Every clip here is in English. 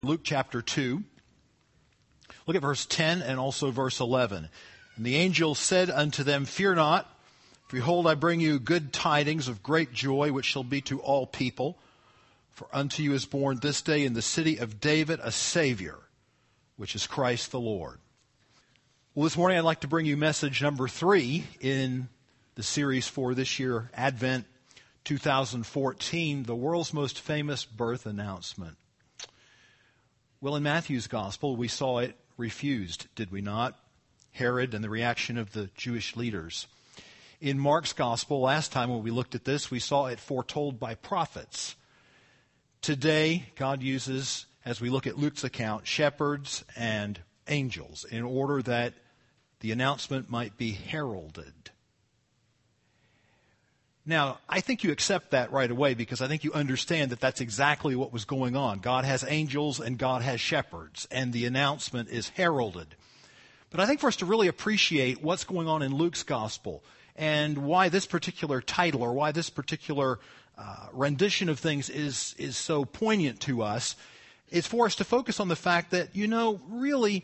Luke chapter 2. Look at verse 10 and also verse 11. And the angel said unto them, Fear not, for behold, I bring you good tidings of great joy, which shall be to all people. For unto you is born this day in the city of David a Savior, which is Christ the Lord. Well, this morning I'd like to bring you message number 3 in the series for this year, Advent 2014, the world's most famous birth announcement. Well, in Matthew's gospel, we saw it refused, did we not? Herod and the reaction of the Jewish leaders. In Mark's gospel, last time when we looked at this, we saw it foretold by prophets. Today, God uses, as we look at Luke's account, shepherds and angels in order that the announcement might be heralded. Now, I think you accept that right away because I think you understand that that's exactly what was going on. God has angels and God has shepherds, and the announcement is heralded. But I think for us to really appreciate what's going on in Luke's gospel and why this particular title or why this particular rendition of things is so poignant to us, it's for us to focus on the fact that, really,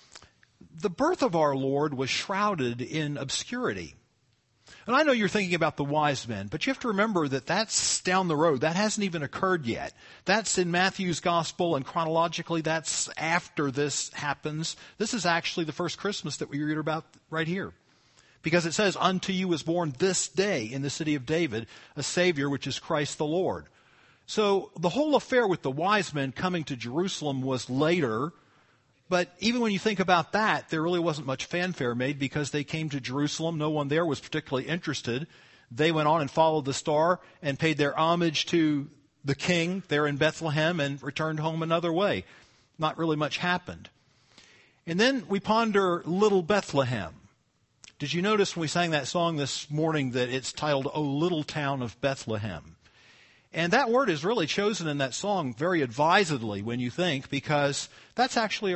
the birth of our Lord was shrouded in obscurity. And I know you're thinking about the wise men, but you have to remember that that's down the road. That hasn't even occurred yet. That's in Matthew's gospel, and chronologically that's after this happens. This is actually the first Christmas that we read about right here. Because it says, Unto you was born this day in the city of David a Savior, which is Christ the Lord. So the whole affair with the wise men coming to Jerusalem was later. But even when you think about that, there really wasn't much fanfare made because they came to Jerusalem. No one there was particularly interested. They went on and followed the star and paid their homage to the king there in Bethlehem and returned home another way. Not really much happened. And then we ponder Little Bethlehem. Did you notice when we sang that song this morning that it's titled, O Little Town of Bethlehem? And that word is really chosen in that song very advisedly when you think, because that's actually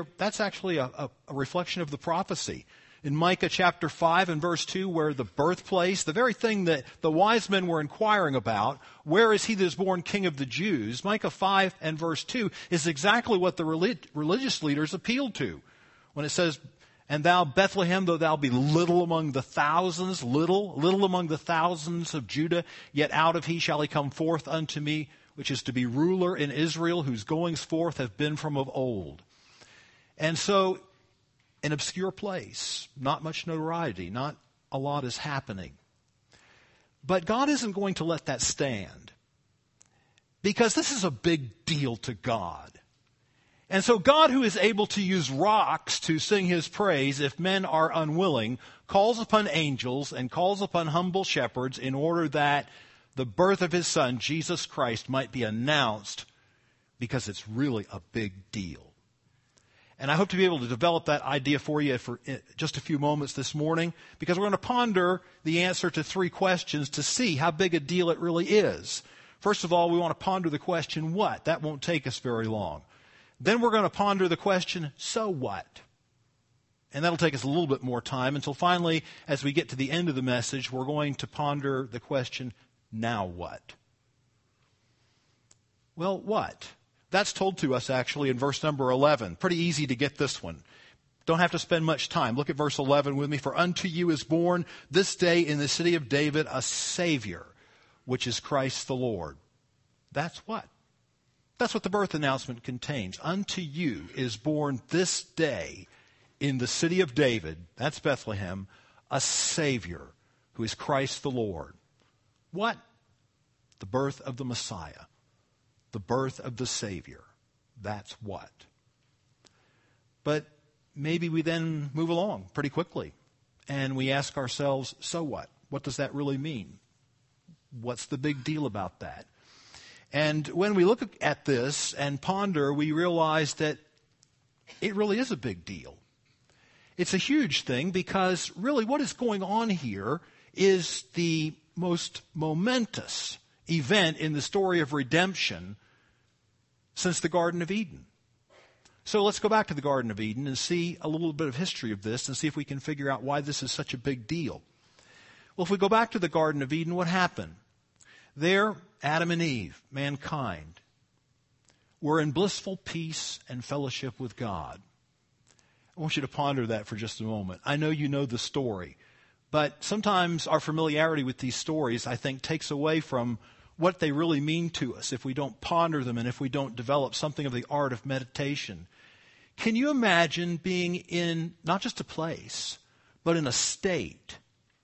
a reflection of the prophecy. In Micah chapter 5 and verse 2, where the birthplace, the very thing that the wise men were inquiring about, where is he that is born King of the Jews? Micah 5 and verse 2 is exactly what the religious leaders appealed to. When it says, And thou, Bethlehem, though thou be little among the thousands, little among the thousands of Judah, yet out of he shall he come forth unto me, which is to be ruler in Israel, whose goings forth have been from of old. And so, an obscure place, not much notoriety, not a lot is happening. But God isn't going to let that stand, because this is a big deal to God. And so God, who is able to use rocks to sing his praise if men are unwilling, calls upon angels and calls upon humble shepherds in order that the birth of his son, Jesus Christ, might be announced, because it's really a big deal. And I hope to be able to develop that idea for you for just a few moments this morning, because we're going to ponder the answer to 3 questions to see how big a deal it really is. First of all, we want to ponder the question, what? That won't take us very long. Then we're going to ponder the question, so what? And that'll take us a little bit more time until finally, as we get to the end of the message, we're going to ponder the question, now what? Well, what? That's told to us actually in verse number 11. Pretty easy to get this one. Don't have to spend much time. Look at verse 11 with me. For unto you is born this day in the city of David a Savior, which is Christ the Lord. That's what? That's what the birth announcement contains. Unto you is born this day in the city of David, that's Bethlehem, a Savior who is Christ the Lord. What? The birth of the Messiah. The birth of the Savior. That's what. But maybe we then move along pretty quickly and we ask ourselves, so what? What does that really mean? What's the big deal about that? And when we look at this and ponder, we realize that it really is a big deal. It's a huge thing because really what is going on here is the most momentous event in the story of redemption since the Garden of Eden. So let's go back to the Garden of Eden and see a little bit of history of this and see if we can figure out why this is such a big deal. Well, if we go back to the Garden of Eden, what happened? There, Adam and Eve, mankind, were in blissful peace and fellowship with God. I want you to ponder that for just a moment. I know you know the story, but sometimes our familiarity with these stories, I think, takes away from what they really mean to us if we don't ponder them and if we don't develop something of the art of meditation. Can you imagine being in not just a place, but in a state?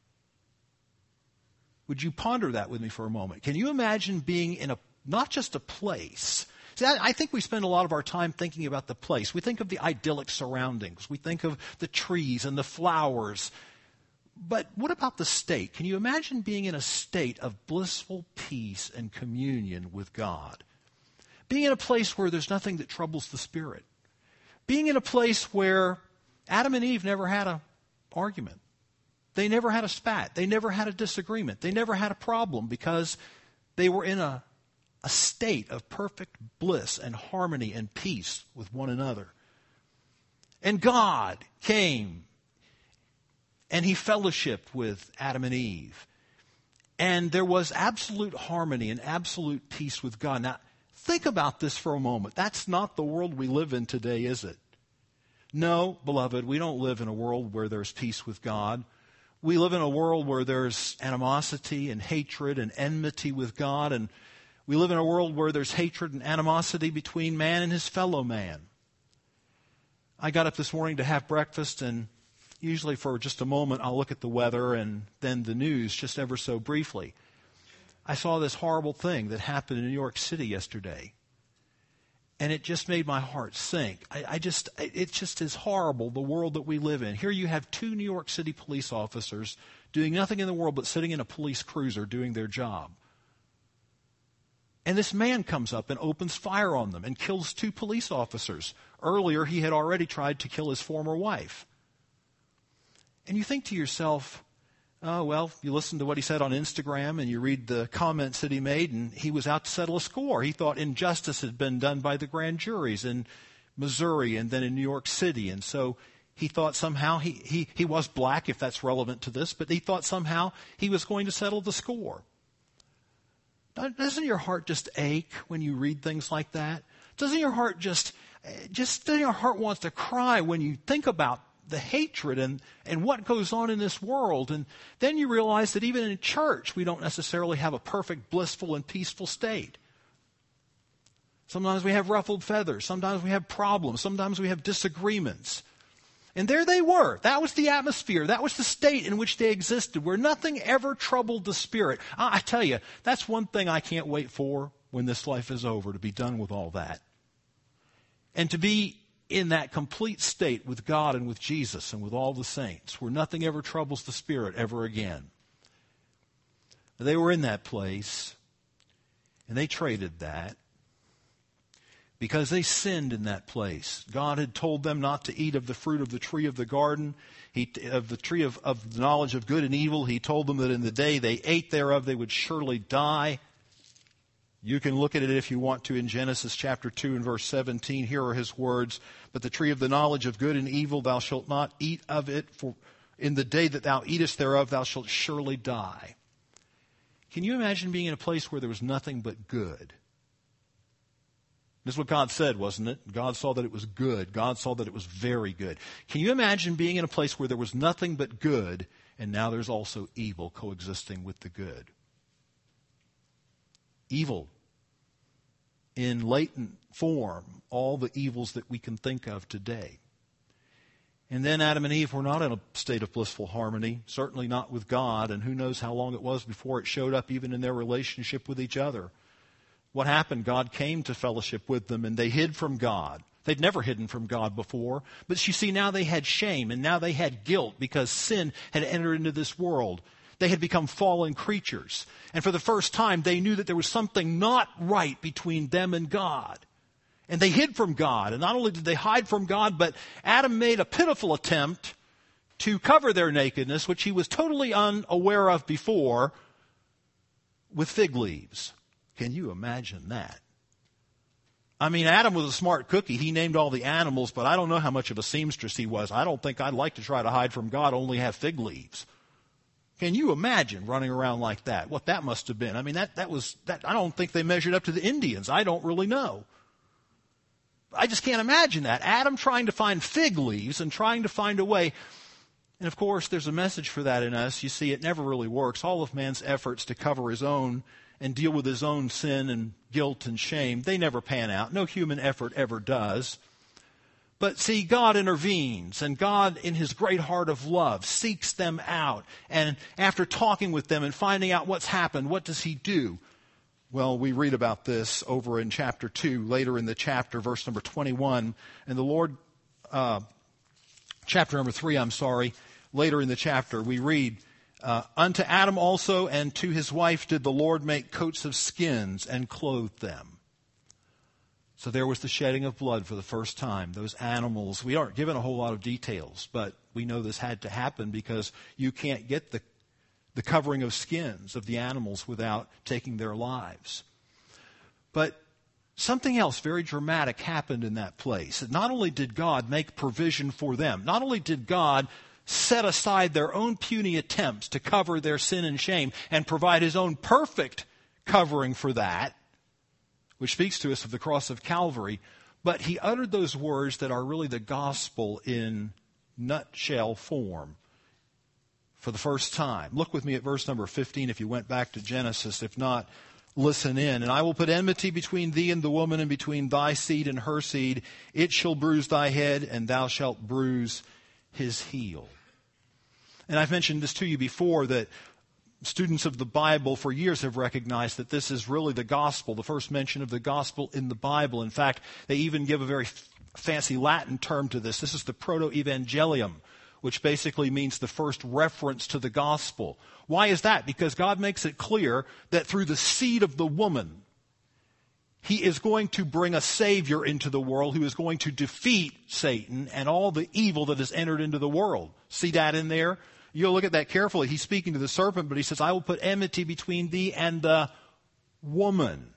Would you ponder that with me for a moment? Can you imagine being in not just a place? See, I think we spend a lot of our time thinking about the place. We think of the idyllic surroundings. We think of the trees and the flowers. But what about the state? Can you imagine being in a state of blissful peace and communion with God? Being in a place where there's nothing that troubles the spirit. Being in a place where Adam and Eve never had an argument. They never had a spat. They never had a disagreement. They never had a problem because they were in a state of perfect bliss and harmony and peace with one another. And God came and he fellowshiped with Adam and Eve. And there was absolute harmony and absolute peace with God. Now, think about this for a moment. That's not the world we live in today, is it? No, beloved, we don't live in a world where there's peace with God. We live in a world where there's animosity and hatred and enmity with God, and we live in a world where there's hatred and animosity between man and his fellow man. I got up this morning to have breakfast, and usually for just a moment I'll look at the weather and then the news just ever so briefly. I saw this horrible thing that happened in New York City yesterday, and it just made my heart sink. It just is horrible, the world that we live in. Here you have 2 New York City police officers doing nothing in the world but sitting in a police cruiser doing their job. And this man comes up and opens fire on them and kills 2 police officers. Earlier, he had already tried to kill his former wife. And you think to yourself, oh, well, you listen to what he said on Instagram and you read the comments that he made, and he was out to settle a score. He thought injustice had been done by the grand juries in Missouri and then in New York City. And so he thought somehow he was black, if that's relevant to this, but he thought somehow he was going to settle the score. Doesn't your heart just ache when you read things like that? Doesn't your heart doesn't your heart wants to cry when you think about the hatred and what goes on in this world? And then you realize that even in church, we don't necessarily have a perfect, blissful, and peaceful state. Sometimes we have ruffled feathers. Sometimes we have problems. Sometimes we have disagreements. And there they were. That was the atmosphere. That was the state in which they existed, where nothing ever troubled the spirit. I tell you, that's one thing I can't wait for when this life is over, to be done with all that. And to be in that complete state with God and with Jesus and with all the saints, where nothing ever troubles the spirit ever again. They were in that place, and they traded that because they sinned in that place. God had told them not to eat of the fruit of the tree of the garden, of the tree of the knowledge of good and evil. He told them that in the day they ate thereof, they would surely die. You can look at it if you want to in Genesis chapter 2 and verse 17. Here are his words. But the tree of the knowledge of good and evil, thou shalt not eat of it, for in the day that thou eatest thereof, thou shalt surely die. Can you imagine being in a place where there was nothing but good? This is what God said, wasn't it? God saw that it was good. God saw that it was very good. Can you imagine being in a place where there was nothing but good, and now there's also evil coexisting with the good? Evil in latent form, all the evils that we can think of today. And then Adam and Eve were not in a state of blissful harmony, certainly not with God, and who knows how long it was before it showed up even in their relationship with each other. What happened? God came to fellowship with them, and they hid from God. They'd never hidden from God before, but you see, now they had shame, and now they had guilt because sin had entered into this world. They had become fallen creatures. And for the first time, they knew that there was something not right between them and God. And they hid from God. And not only did they hide from God, but Adam made a pitiful attempt to cover their nakedness, which he was totally unaware of before, with fig leaves. Can you imagine that? I mean, Adam was a smart cookie. He named all the animals, but I don't know how much of a seamstress he was. I don't think I'd like to try to hide from God, only have fig leaves. Can you imagine running around like that? What that must have been. I mean, that I don't think they measured up to the Indians. I don't really know. I just can't imagine that. Adam trying to find fig leaves and trying to find a way. And of course, there's a message for that in us. You see, it never really works. All of man's efforts to cover his own and deal with his own sin and guilt and shame, they never pan out. No human effort ever does. But see, God intervenes, and God, in his great heart of love, seeks them out. And after talking with them and finding out what's happened, what does he do? Well, we read about this over in chapter 2, later in the chapter, verse number 21. And the Lord, chapter number 3, later in the chapter, we read, unto Adam also and to his wife did the Lord make coats of skins and clothed them. So there was the shedding of blood for the first time. Those animals, we aren't given a whole lot of details, but we know this had to happen because you can't get the covering of skins of the animals without taking their lives. But something else very dramatic happened in that place. Not only did God make provision for them, not only did God set aside their own puny attempts to cover their sin and shame and provide his own perfect covering for that, which speaks to us of the cross of Calvary, but he uttered those words that are really the gospel in nutshell form for the first time. Look with me at verse number 15 if you went back to Genesis. If not, listen in. And I will put enmity between thee and the woman, and between thy seed and her seed. It shall bruise thy head, and thou shalt bruise his heel. And I've mentioned this to you before, that students of the Bible for years have recognized that this is really the gospel, the first mention of the gospel in the Bible. In fact, they even give a very fancy Latin term to this. This is the proto-evangelium, which basically means the first reference to the gospel. Why is that? Because God makes it clear that through the seed of the woman, he is going to bring a Savior into the world who is going to defeat Satan and all the evil that has entered into the world. See that in there? You'll look at that carefully. He's speaking to the serpent, but he says, I will put enmity between thee and the woman.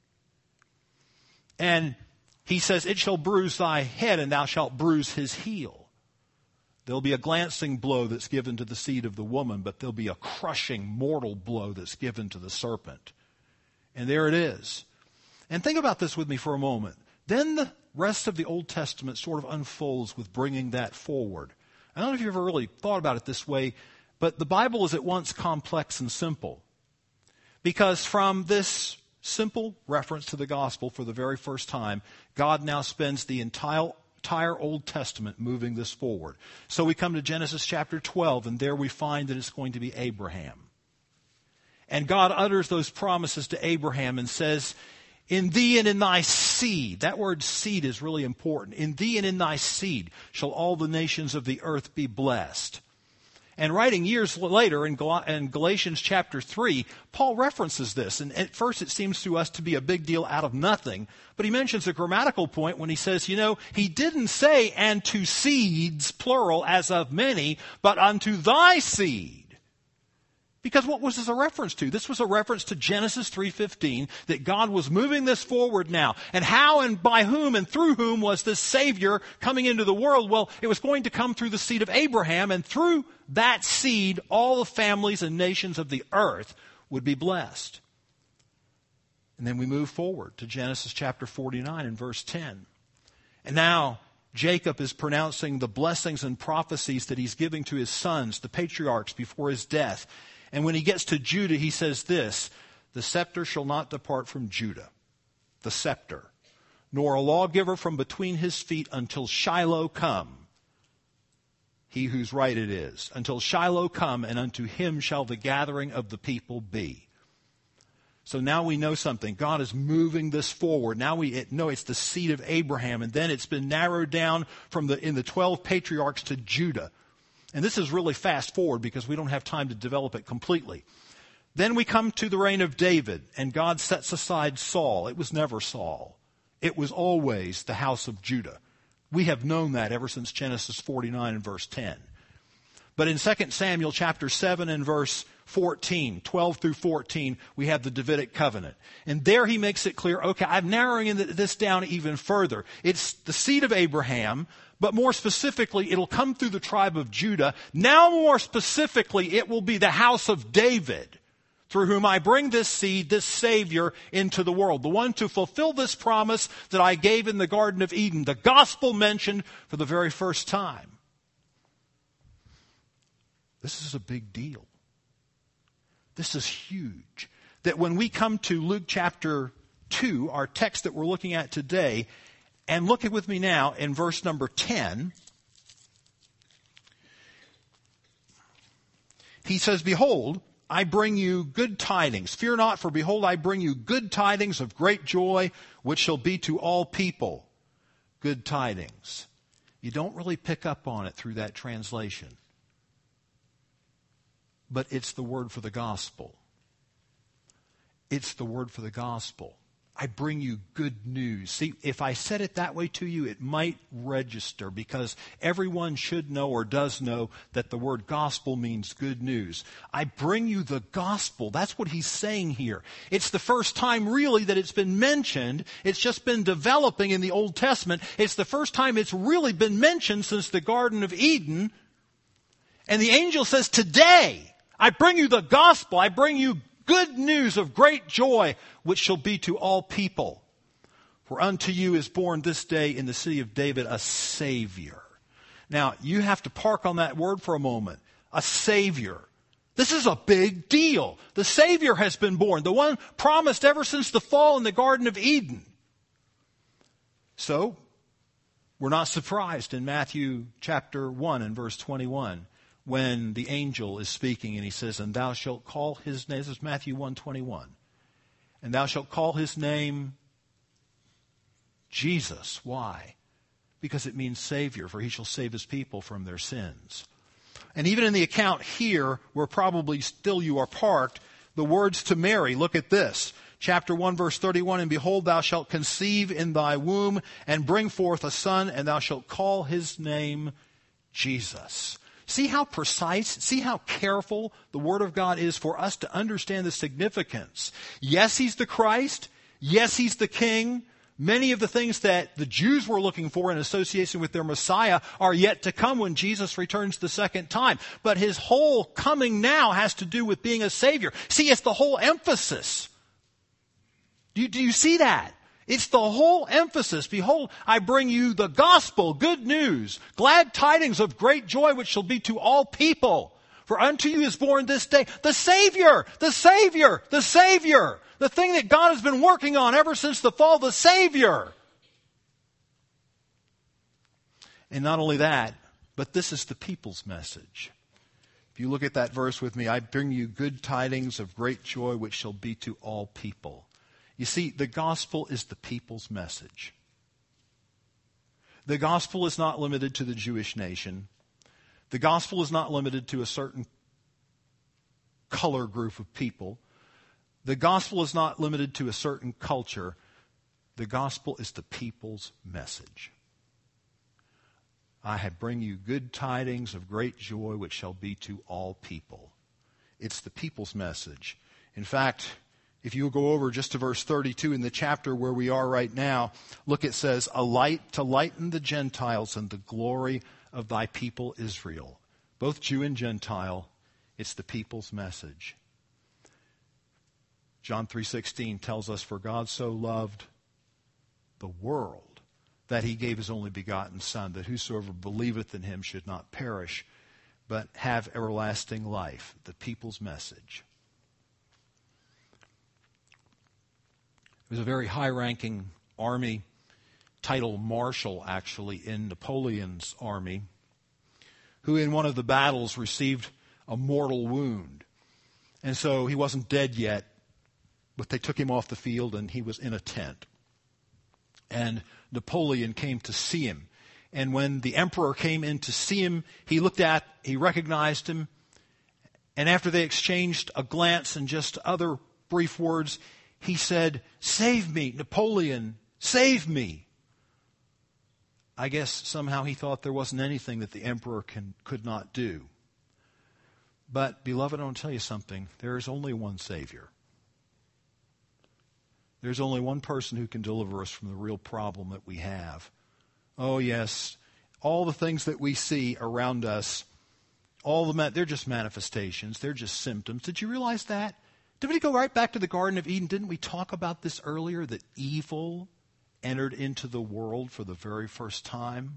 And he says, it shall bruise thy head, and thou shalt bruise his heel. There'll be a glancing blow that's given to the seed of the woman, but there'll be a crushing, mortal blow that's given to the serpent. And there it is. And think about this with me for a moment. Then the rest of the Old Testament sort of unfolds with bringing that forward. I don't know if you've ever really thought about it this way, but the Bible is at once complex and simple. Because from this simple reference to the gospel for the very first time, God now spends the entire Old Testament moving this forward. So we come to Genesis chapter 12, and there we find that it's going to be Abraham. And God utters those promises to Abraham and says, in thee and in thy seed, that word seed is really important. In thee and in thy seed shall all the nations of the earth be blessed. And writing years later in Galatians chapter 3, Paul references this. And at first it seems to us to be a big deal out of nothing. But he mentions a grammatical point when he says, he didn't say, and to seeds, plural, as of many, but unto thy seed. Because what was this a reference to? This was a reference to Genesis 3:15, that God was moving this forward now. And how and by whom and through whom was this Savior coming into the world? Well, it was going to come through the seed of Abraham, and through that seed, all the families and nations of the earth would be blessed. And then we move forward to Genesis chapter 49 and verse 10. And now Jacob is pronouncing the blessings and prophecies that he's giving to his sons, the patriarchs, before his death. And when he gets to Judah, he says this, the scepter shall not depart from Judah, the scepter, nor a lawgiver from between his feet until Shiloh come. He whose right it is, until Shiloh come, and unto him shall the gathering of the people be. So now we know something. God is moving this forward. Now we know it's the seed of Abraham, and then it's been narrowed down in the 12 patriarchs to Judah. And this is really fast forward because we don't have time to develop it completely. Then we come to the reign of David, and God sets aside Saul. It was never Saul. It was always the house of Judah. We have known that ever since Genesis 49 and verse 10. But in 2 Samuel chapter 7 and verse 14, 12 through 14, we have the Davidic covenant. And there he makes it clear, okay, I'm narrowing this down even further. It's the seed of Abraham, but more specifically, it'll come through the tribe of Judah. Now more specifically, it will be the house of David through whom I bring this seed, this Savior, into the world. The one to fulfill this promise that I gave in the Garden of Eden. The gospel mentioned for the very first time. This is a big deal. This is huge. That when we come to Luke chapter 2, our text that we're looking at today, and look with me now in verse number 10. He says, "Behold, I bring you good tidings. Fear not, for behold, I bring you good tidings of great joy, which shall be to all people." Good tidings. You don't really pick up on it through that translation. But it's the word for the gospel. It's the word for the gospel. I bring you good news. See, if I said it that way to you, it might register because everyone should know or does know that the word gospel means good news. I bring you the gospel. That's what he's saying here. It's the first time really that it's been mentioned. It's just been developing in the Old Testament. It's the first time it's really been mentioned since the Garden of Eden. And the angel says, today, I bring you the gospel. I bring you good news of great joy, which shall be to all people. For unto you is born this day in the city of David a Savior. Now, you have to park on that word for a moment. A Savior. This is a big deal. The Savior has been born. The one promised ever since the fall in the Garden of Eden. So, we're not surprised in Matthew chapter 1 and verse 21 when the angel is speaking and he says, "And thou shalt call his name," this is Matthew 1:21, "and thou shalt call his name Jesus." Why? Because it means Savior, for he shall save his people from their sins. And even in the account here, where probably still you are parked, the words to Mary, look at this. Chapter 1, verse 31, "And behold, thou shalt conceive in thy womb, and bring forth a son, and thou shalt call his name Jesus." See how precise, see how careful the Word of God is for us to understand the significance. Yes, He's the Christ. Yes, He's the King. Many of the things that the Jews were looking for in association with their Messiah are yet to come when Jesus returns the second time. But His whole coming now has to do with being a Savior. See, it's the whole emphasis. Do you see that? It's the whole emphasis. Behold, I bring you the gospel, good news, glad tidings of great joy, which shall be to all people. For unto you is born this day the Savior, the Savior, the Savior. The thing that God has been working on ever since the fall, the Savior. And not only that, but this is the people's message. If you look at that verse with me, I bring you good tidings of great joy, which shall be to all people. You see, the gospel is the people's message. The gospel is not limited to the Jewish nation. The gospel is not limited to a certain color group of people. The gospel is not limited to a certain culture. The gospel is the people's message. I bring you good tidings of great joy, which shall be to all people. It's the people's message. In fact, if you go over just to verse 32 in the chapter where we are right now, look, it says, "A light to lighten the Gentiles and the glory of thy people Israel." Both Jew and Gentile, it's the people's message. John 3:16 tells us, "For God so loved the world that he gave his only begotten Son, that whosoever believeth in him should not perish, but have everlasting life." The people's message. There was a very high-ranking army, titled Marshal actually, in Napoleon's army, who in one of the battles received a mortal wound. And so he wasn't dead yet, but they took him off the field and he was in a tent. And Napoleon came to see him. And when the emperor came in to see him, he recognized him. And after they exchanged a glance and just other brief words, he said, "Save me, Napoleon, save me." I guess somehow he thought there wasn't anything that the emperor could not do. But, beloved, I want to tell you something. There is only one Savior. There's only one person who can deliver us from the real problem that we have. Oh, yes, all the things that we see around us, they're just manifestations. They're just symptoms. Did you realize that? Did we go right back to the Garden of Eden? Didn't we talk about this earlier, that evil entered into the world for the very first time?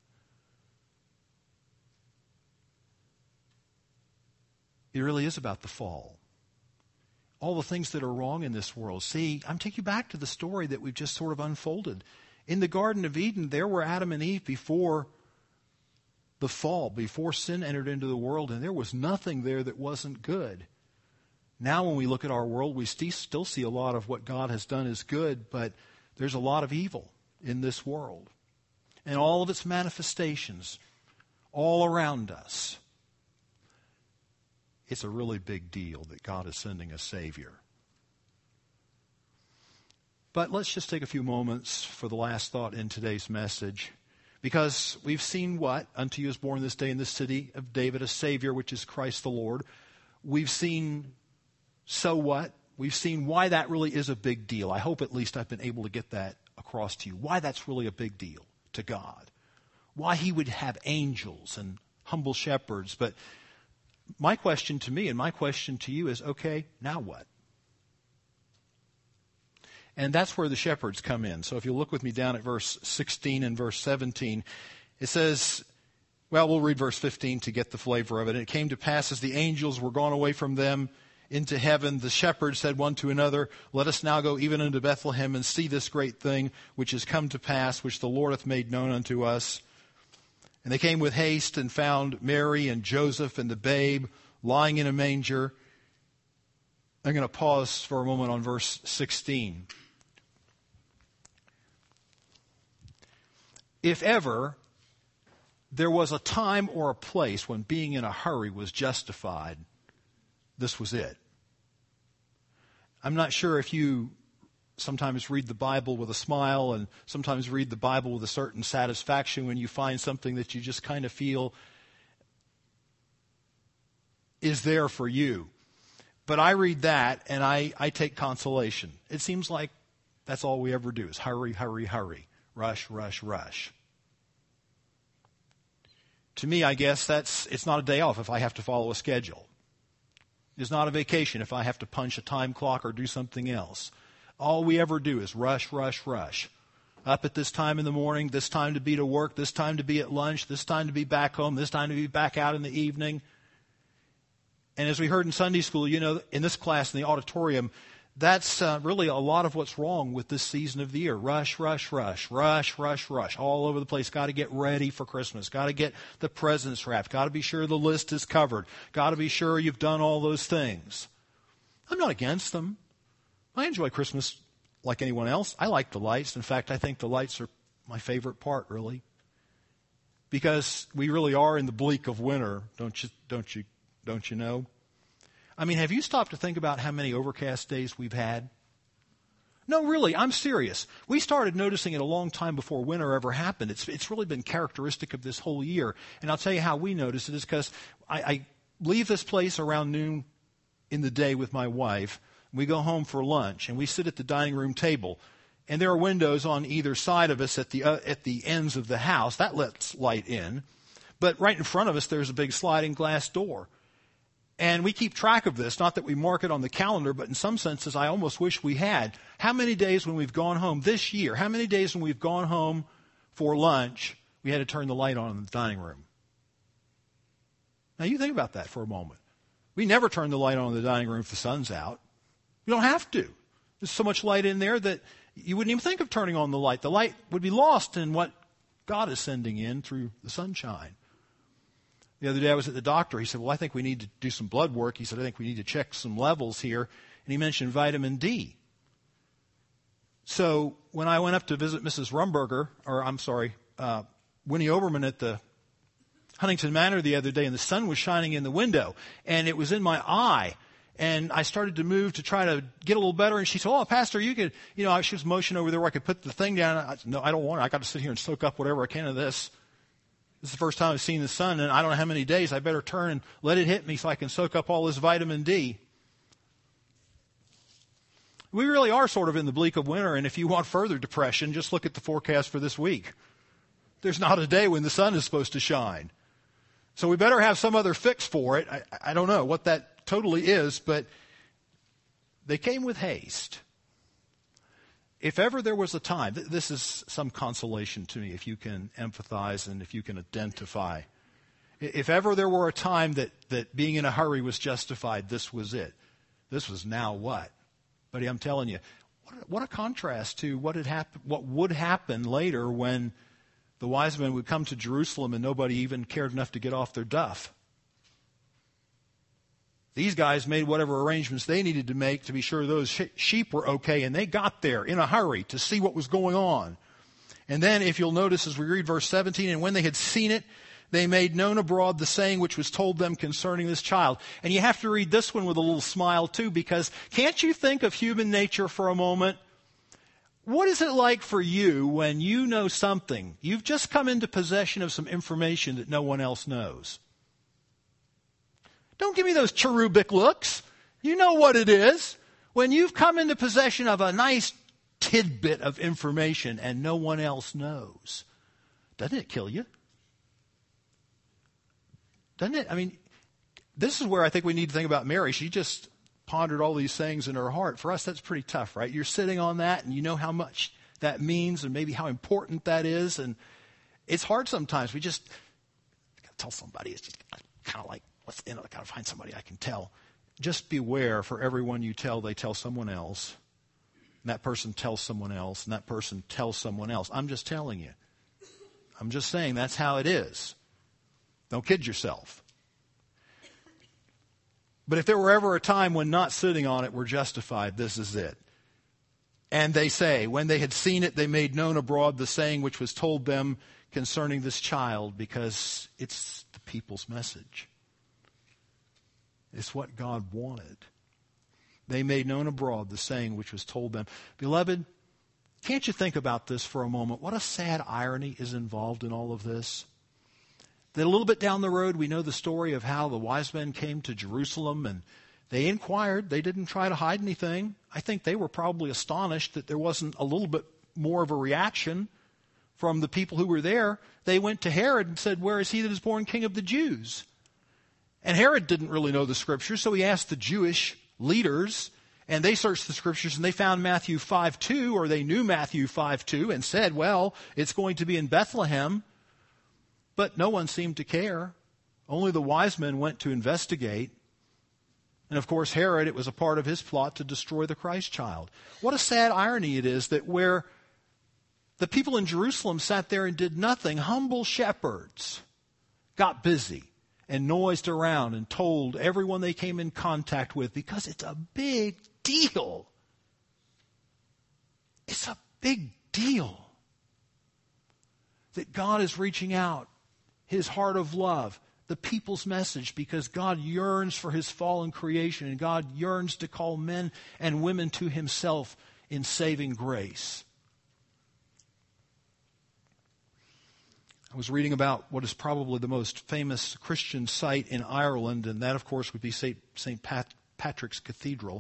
It really is about the fall. All the things that are wrong in this world. See, I'm taking you back to the story that we've just sort of unfolded. In the Garden of Eden, there were Adam and Eve before the fall, before sin entered into the world, and there was nothing there that wasn't good. Now when we look at our world, we still see a lot of what God has done is good, but there's a lot of evil in this world. And all of its manifestations all around us. It's a really big deal that God is sending a Savior. But let's just take a few moments for the last thought in today's message. Because we've seen what? Unto you is born this day in the city of David a Savior, which is Christ the Lord. We've seen so what? We've seen why that really is a big deal. I hope at least I've been able to get that across to you. Why that's really a big deal to God. Why He would have angels and humble shepherds. But my question to me and my question to you is, okay, now what? And that's where the shepherds come in. So if you look with me down at verse 16 and verse 17, it says, well, we'll read verse 15 to get the flavor of it. And it came to pass as the angels were gone away from them into heaven, the shepherds said one to another, let us now go even unto Bethlehem and see this great thing which is come to pass, which the Lord hath made known unto us. And they came with haste and found Mary and Joseph and the babe lying in a manger. I'm going to pause for a moment on verse 16. If ever there was a time or a place when being in a hurry was justified, this was it. I'm not sure if you sometimes read the Bible with a smile and sometimes read the Bible with a certain satisfaction when you find something that you just kind of feel is there for you. But I read that and I take consolation. It seems like that's all we ever do is hurry, hurry, hurry. Rush, rush, rush. To me, I guess it's not a day off if I have to follow a schedule. It's not a vacation if I have to punch a time clock or do something else. All we ever do is rush, rush, rush. Up at this time in the morning, this time to be to work, this time to be at lunch, this time to be back home, this time to be back out in the evening. And as we heard in Sunday school, in this class in the auditorium, that's really a lot of what's wrong with this season of the year. Rush, rush, rush, rush, rush, rush, all over the place. Got to get ready for Christmas. Got to get the presents wrapped. Got to be sure the list is covered. Got to be sure you've done all those things. I'm not against them. I enjoy Christmas like anyone else. I like the lights. In fact, I think the lights are my favorite part, really. Because we really are in the bleak of winter, don't you know? I mean, have you stopped to think about how many overcast days we've had? No, really, I'm serious. We started noticing it a long time before winter ever happened. It's really been characteristic of this whole year. And I'll tell you how we notice it is because I leave this place around noon in the day with my wife. We go home for lunch, and we sit at the dining room table. And there are windows on either side of us at the ends of the house. That lets light in. But right in front of us, there's a big sliding glass door. And we keep track of this, not that we mark it on the calendar, but in some senses, I almost wish we had. How many days when we've gone home this year, how many days when we've gone home for lunch, we had to turn the light on in the dining room? Now, you think about that for a moment. We never turn the light on in the dining room if the sun's out. You don't have to. There's so much light in there that you wouldn't even think of turning on the light. The light would be lost in what God is sending in through the sunshine. The other day I was at the doctor. He said, well, I think we need to do some blood work. He said, I think we need to check some levels here. And he mentioned vitamin D. So when I went up to visit Mrs. Winnie Oberman at the Huntington Manor the other day, and the sun was shining in the window, and it was in my eye. And I started to move to try to get a little better. And she said, oh, Pastor, you could, she was motioning over there where I could put the thing down. I said, no, I don't want it. I got to sit here and soak up whatever I can of this. This is the first time I've seen the sun, and I don't know how many days. I better turn and let it hit me so I can soak up all this vitamin D. We really are sort of in the bleak of winter, and if you want further depression, just look at the forecast for this week. There's not a day when the sun is supposed to shine. So we better have some other fix for it. I don't know what that totally is, but They came with haste. If ever there was a time, this is some consolation to me if you can empathize and if you can identify. If ever there were a time that being in a hurry was justified, this was it. This was now what? Buddy, I'm telling you, what a contrast to what would happen later when the wise men would come to Jerusalem and nobody even cared enough to get off their duff. These guys made whatever arrangements they needed to make to be sure those sheep were okay, and they got there in a hurry to see what was going on. And then, if you'll notice as we read verse 17, and when they had seen it, they made known abroad the saying which was told them concerning this child. And you have to read this one with a little smile too, because can't you think of human nature for a moment? What is it like for you when you know something? You've just come into possession of some information that no one else knows. Don't give me those cherubic looks. You know what it is. When you've come into possession of a nice tidbit of information and no one else knows. Doesn't it kill you? Doesn't it? I mean, this is where I think we need to think about Mary. She just pondered all these things in her heart. For us, that's pretty tough, right? You're sitting on that and you know how much that means and maybe how important that is. And it's hard sometimes. We just gotta tell somebody. It's just kind of like, I got to find somebody I can tell. Just beware, for everyone you tell, they tell someone else. And that person tells someone else. And that person tells someone else. I'm just telling you. I'm just saying that's how it is. Don't kid yourself. But if there were ever a time when not sitting on it were justified, this is it. And they say, when they had seen it, they made known abroad the saying which was told them concerning this child, because it's the people's message. It's what God wanted. They made known abroad the saying which was told them. Beloved, can't you think about this for a moment? What a sad irony is involved in all of this. Then a little bit down the road, we know the story of how the wise men came to Jerusalem and they inquired. They didn't try to hide anything. I think they were probably astonished that there wasn't a little bit more of a reaction from the people who were there. They went to Herod and said, "Where is he that is born King of the Jews?" And Herod didn't really know the Scriptures, so he asked the Jewish leaders, and they searched the Scriptures, and they found Matthew 5:2, or they knew Matthew 5:2, and said, well, it's going to be in Bethlehem. But no one seemed to care. Only the wise men went to investigate. And of course, Herod, it was a part of his plot to destroy the Christ child. What a sad irony it is that where the people in Jerusalem sat there and did nothing, humble shepherds got busy and noised around and told everyone they came in contact with, because it's a big deal. It's a big deal that God is reaching out His heart of love, the people's message, because God yearns for His fallen creation and God yearns to call men and women to Himself in saving grace. I was reading about what is probably the most famous Christian site in Ireland, and that, of course, would be St. Patrick's Cathedral.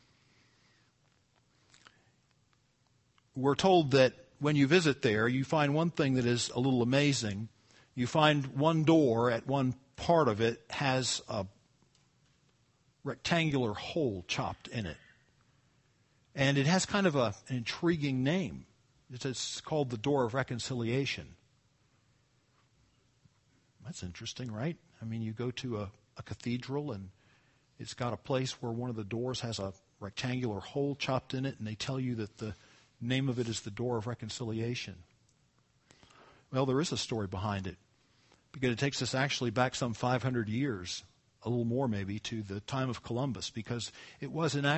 We're told that when you visit there, you find one thing that is a little amazing. You find one door at one part of it has a rectangular hole chopped in it. And it has kind of an intriguing name. It's called the Door of Reconciliation. That's interesting, right? I mean, you go to a cathedral and it's got a place where one of the doors has a rectangular hole chopped in it, and they tell you that the name of it is the Door of Reconciliation. Well, there is a story behind it, because it takes us actually back some 500 years, a little more maybe, to the time of Columbus, because it was in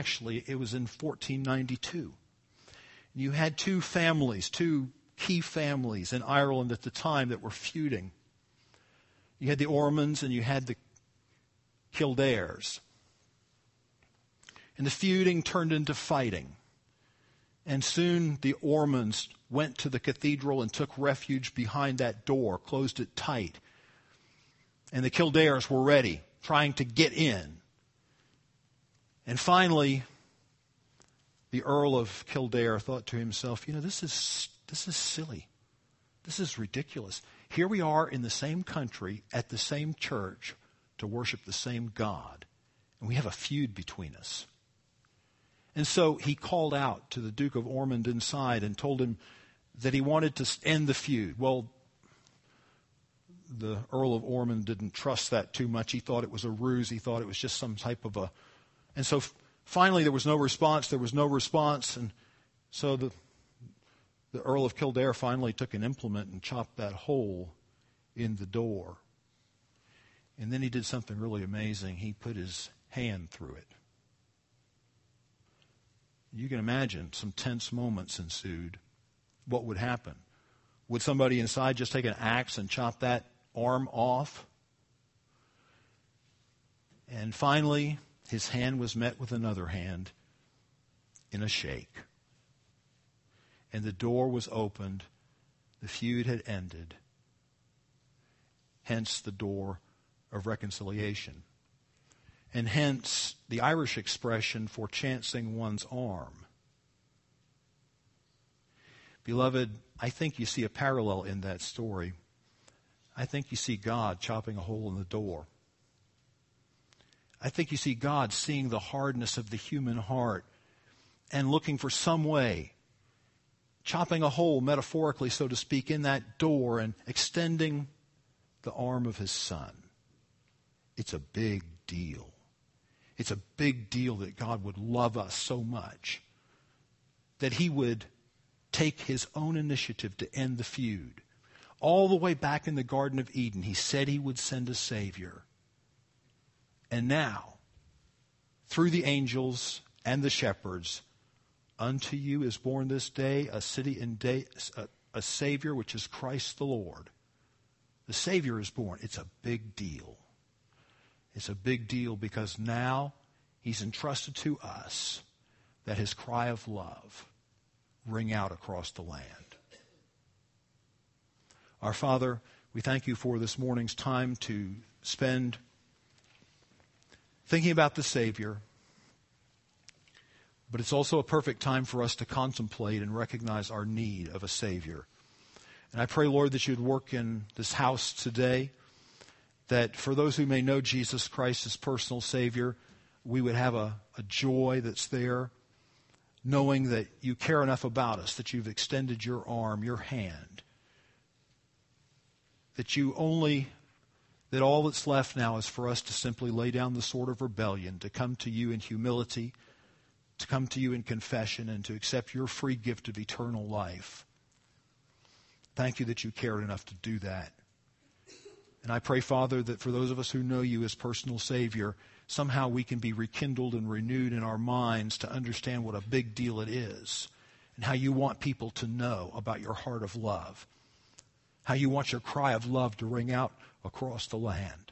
1492. You had two key families in Ireland at the time that were feuding. You had the Ormonds and you had the Kildares. And the feuding turned into fighting. And soon the Ormonds went to the cathedral and took refuge behind that door, closed it tight. And the Kildares were ready, trying to get in. And finally, the Earl of Kildare thought to himself, this is silly. This is ridiculous. Here we are in the same country, at the same church, to worship the same God. And we have a feud between us. And so he called out to the Duke of Ormond inside and told him that he wanted to end the feud. Well, the Earl of Ormond didn't trust that too much. He thought it was a ruse. He thought it was just some type of a... And so finally there was no response. And so the Earl of Kildare finally took an implement and chopped that hole in the door. And then he did something really amazing. He put his hand through it. You can imagine some tense moments ensued. What would happen? Would somebody inside just take an axe and chop that arm off? And finally, his hand was met with another hand in a shake. And the door was opened. The feud had ended. Hence the door of reconciliation. And hence the Irish expression for chancing one's arm. Beloved, I think you see a parallel in that story. I think you see God chopping a hole in the door. I think you see God seeing the hardness of the human heart and looking for some way, chopping a hole, metaphorically, so to speak, in that door and extending the arm of his Son. It's a big deal. It's a big deal that God would love us so much that he would take his own initiative to end the feud. All the way back in the Garden of Eden, he said he would send a Savior. And now, through the angels and the shepherds, unto you is born this day a Savior, which is Christ the Lord. The Savior is born. It's a big deal. It's a big deal because now he's entrusted to us that his cry of love ring out across the land. Our Father, we thank you for this morning's time to spend thinking about the Savior, but it's also a perfect time for us to contemplate and recognize our need of a Savior. And I pray, Lord, that you'd work in this house today, that for those who may know Jesus Christ as personal Savior, we would have a joy that's there, knowing that you care enough about us, that you've extended your arm, your hand, that all that's left now is for us to simply lay down the sword of rebellion, to come to you in humility, to come to you in confession, and to accept your free gift of eternal life. Thank you that you cared enough to do that. And I pray, Father, that for those of us who know you as personal Savior, somehow we can be rekindled and renewed in our minds to understand what a big deal it is and how you want people to know about your heart of love, how you want your cry of love to ring out across the land.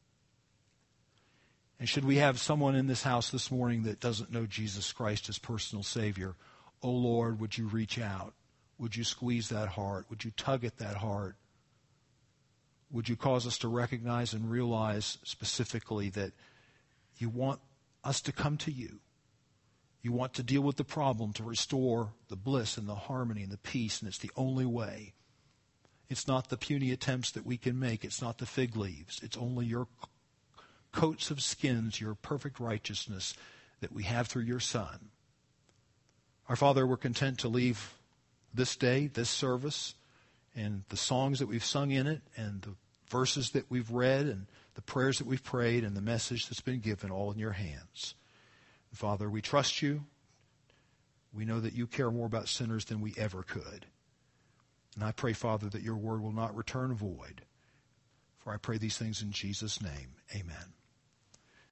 And should we have someone in this house this morning that doesn't know Jesus Christ as personal Savior, oh Lord, would you reach out? Would you squeeze that heart? Would you tug at that heart? Would you cause us to recognize and realize specifically that you want us to come to you? You want to deal with the problem, to restore the bliss and the harmony and the peace, and it's the only way. It's not the puny attempts that we can make. It's not the fig leaves. It's only your coats of skins, your perfect righteousness that we have through your Son. Our Father, we're content to leave this day, this service, and the songs that we've sung in it, and the verses that we've read, and the prayers that we've prayed, and the message that's been given, all in your hands. Father, we trust you. We know that you care more about sinners than we ever could. And I pray, Father, that your word will not return void. For I pray these things in Jesus' name. Amen.